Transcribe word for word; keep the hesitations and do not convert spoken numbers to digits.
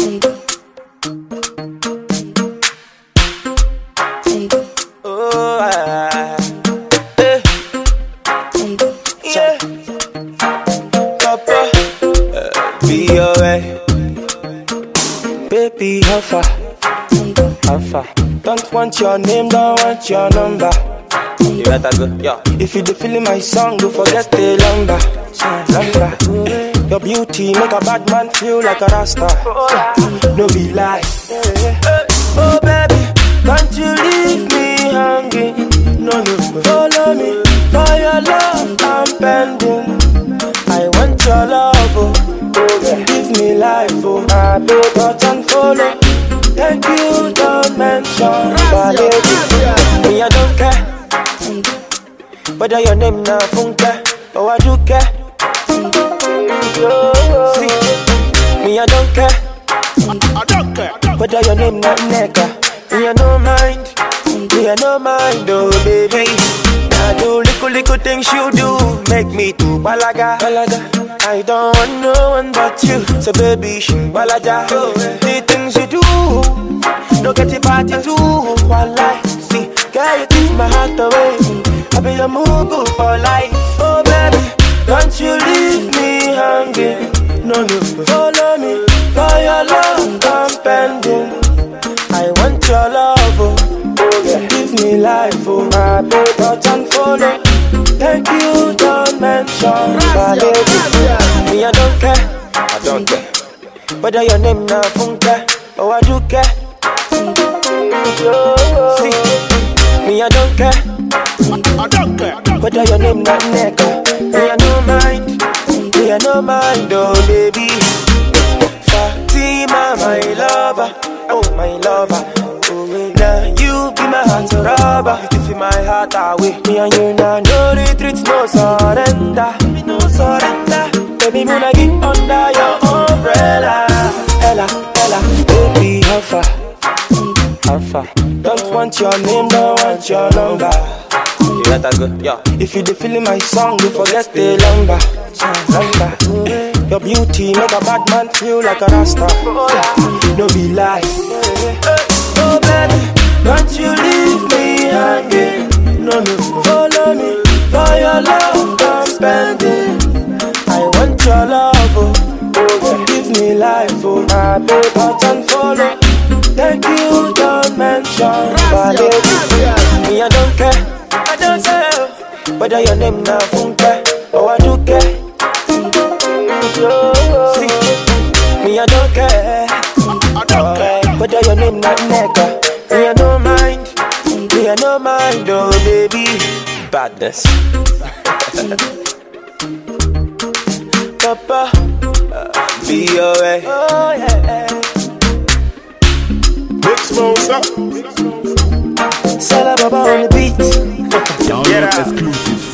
Oh, I, eh. Yeah. Papa, uh, be alright. Baby, how far? How far? Don't want your name, don't want your number. You better go, yeah. If you dey feeling my song, don't forget the number. Number. Your beauty make a bad man feel like a rasta. No be lie. Oh baby, can't you leave me hanging? No, no, follow me, for your love I'm bending. I want your love, oh, oh give me life, oh. I do touch and follow. Thank you, don't mention my baby. Me I don't care whether your name na Funke or I do care. See, me I don't care. I don't care whether your name na Neka. Me I no mind. Me I no mind, oh baby. I do little little things you do make me too balaga. Balaga. I don't want no one but you, so baby, shing balaga. The things you do, don't get it party too. One life, see, girl, you take my heart away. I be your mugu for life. Oh baby, don't you leave me hanging. No, no, follow me, for your love I'm pending. I want your love, oh, oh yeah. Give me life, oh, my baby, touch and follow. Thank you, don't mention my baby. Me I don't care, I don't care whether your name na Funke or I do care. See, me I don't care, I don't care whether your name na Neka. Me I no mind, me I no mind, oh baby. Fatima, my lover, oh my lover. Oh, now you be my heart rubber. You feel my heart away. Me and you now, no retreat, no surrender. No surrender. Baby, me not get under your umbrella. Ella, Ella, baby, how far? How far? Don't want your name, don't want your number. You better go, yeah. If you dey feeling my song, don't forget the number. Number. Your beauty make a bad man feel like a rasta. No be lie. Oh baby, don't you leave me hanging. No, no, follow me, for your love I'm spending. I want your love, oh, oh give me life, oh. My baby, touch and follow. Thank you, don't mention my baby. Me I don't care, I don't care whether your name na Funke or I do care. See, me I don't care, I don't care whether your name na Neka. Me I no mind, me I no mind, oh baby. Badness. Papa, uh, be alright. Oh yeah. Big Smosa. Sell a baba on the beat. Download exclusives